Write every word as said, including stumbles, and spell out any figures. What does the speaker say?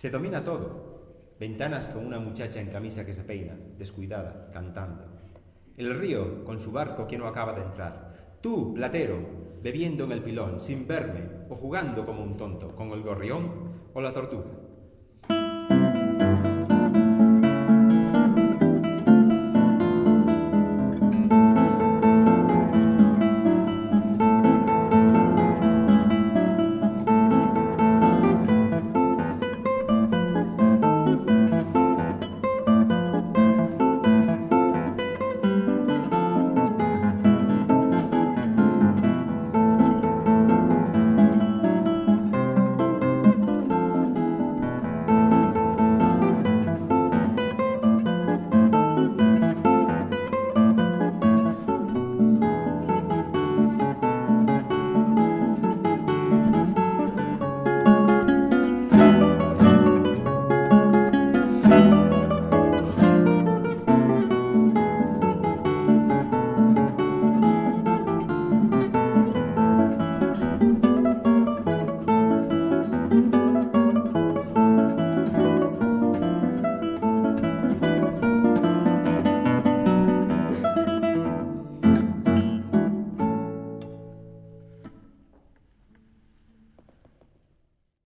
Se domina todo. Ventanas con una muchacha en camisa que se peina, descuidada, cantando. El río con su barco que no acaba de entrar. Tú, platero, bebiendo en el pilón, sin verme, o jugando como un tonto, con el gorrión o la tortuga.